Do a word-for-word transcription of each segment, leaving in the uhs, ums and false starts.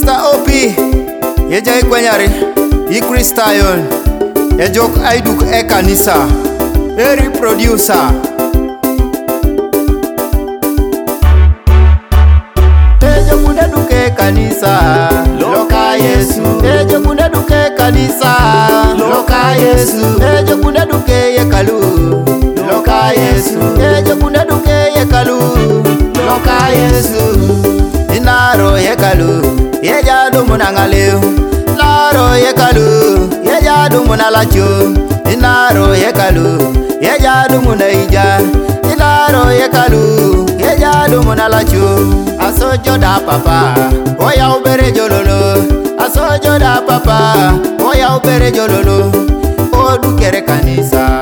Mister O P ye jai kwenyari i Kristayon ye jok aiduk e kanisa eri producer Ejo kunde duke kanisa loka Yesu Ejo kunde duke kanisa loka Yesu Ejo kunde duke yekalu loka Yesu Ejo kunde duke yekalu loka Yesu Inaro yekalu yejadu munangaleu Naro yekalu yejadu munalacho Inaro yekalu yejadu munaija Inaro yekalu yejadu munalacho Asojo da papa oya ubere jololo Asojo da papa oya ubere jololo Odu kere kanisa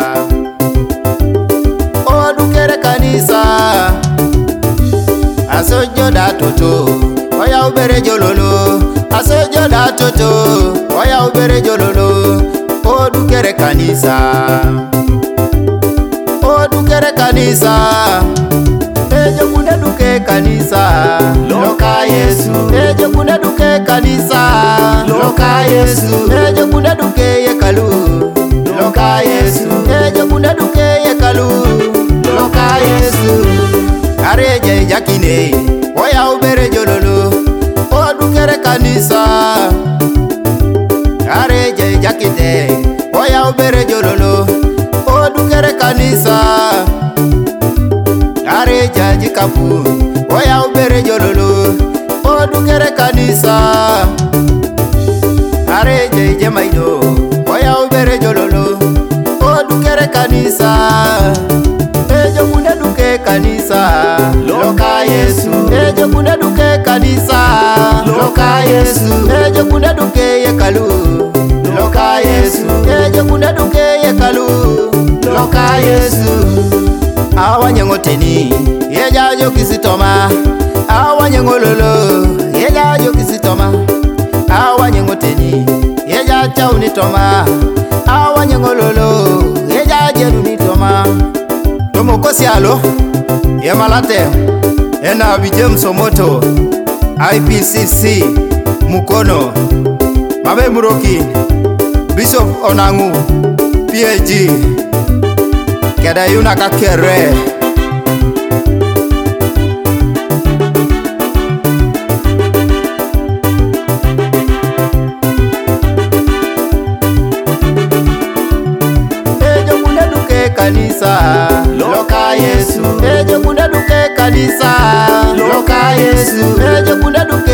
Odu kere kanisa Asojo da toto oya ubere jololo Asojo da toto oya ubere jololo Odu kere kanisa Odu kere kanisa Ejo kunde duke kanisa loka Yesu Ejo kunde duke kanisa loka Yesu Ejo kunde duke yekalu loka Yesu Ejo kunde duke yekalu loka Yesu Areje jakine oya ubere jololo Odu kere kanisa Areje jakine oya ubere jololo Odu kere kanisa Areja jikapu oya ubere jololo Odu kere kanisa Areja jemaido oya ubere jololo Odu kere kanisa Ejo kunde duke kanisa loka Yesu Ejo kunde duke kanisa loka Yesu Ejo kunde duke yekalu loka Yesu Ejo kunde duke yekalu loka Yesu Awa nyengoteni yeja jo kisitoma Awa nyengololo yeja jo kisitoma Awa nyengoteni yeja chauni toma Awa nyengololo yeja jeruni toma Tomo kosi alo ye malate ena bijem somoto I P C C Mukono Mabe Muroki Bishop Onangu P H G Kada yuna kakere Ejo kunde duke kanisa loka Yesu Ejo kunde duke kanisa loka Yesu Ejo kunde duke